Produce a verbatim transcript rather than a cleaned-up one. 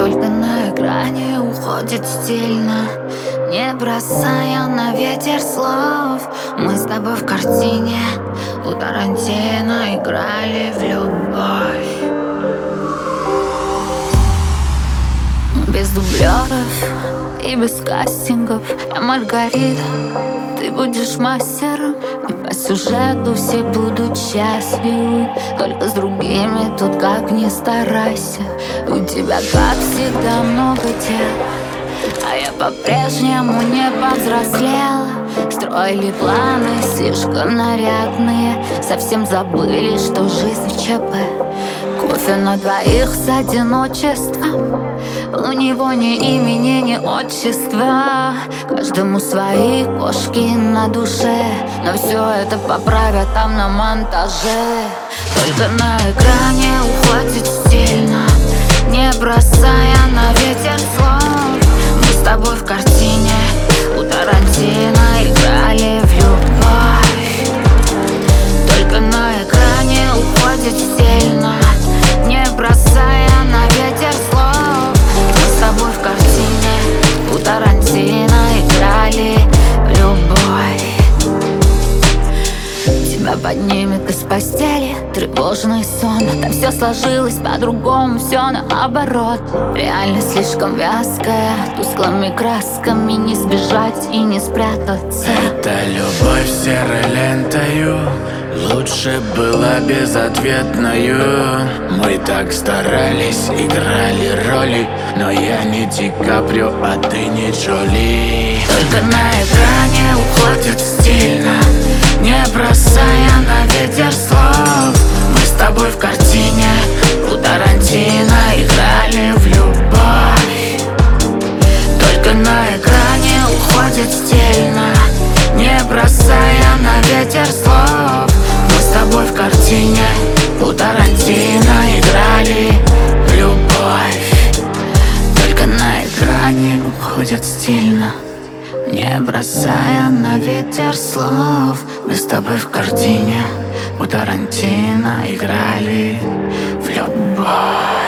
Только на экране уходит стильно, не бросая на ветер слов. Мы с тобой в картине у Тарантино играли в любовь. Без дублеров и без кастингов. Я Маргарита, ты будешь мастером, и по сюжету все будут счастливы. Только с другими тут как ни старайся. У тебя, как всегда, много дел, а я по-прежнему не повзрослела. Строили планы слишком нарядные, совсем забыли, что жизнь ЧП. Кофе на двоих с одиночеством, у него ни имени, ни отчества. Каждому свои кошки на душе, но все это поправят там на монтаже. Только на экране уходит стильно, не бросая на ветер слов. Мы с тобой в картине у Тарантино играли в любовь. Только на экране уходит стильно, не бросая на ветер слов. Мы с тобой в картине у Тарантино играли в любовь. Тебя поднимет из постели тревожный сон. Там все сложилось по-другому, все наоборот. Реальность слишком вязкая, тусклыми красками не сбежать и не спрятаться. Эта любовь серой лентою лучше была безответною. Мы так старались, играли роли, но я не Ди Каприо, а ты не Джоли. Только на экране уходит стильно, не бросая на ветер слов. Мы с тобой в картине у Тарантино играли в любовь. только на экране уходит стильно, не бросая на ветер слов. Мы с тобой в картине у Тарантино играли в любовь. только на экране Уходит стильно, не бросая на ветер слов. Мы с тобой в картине у Тарантино играли в любовь.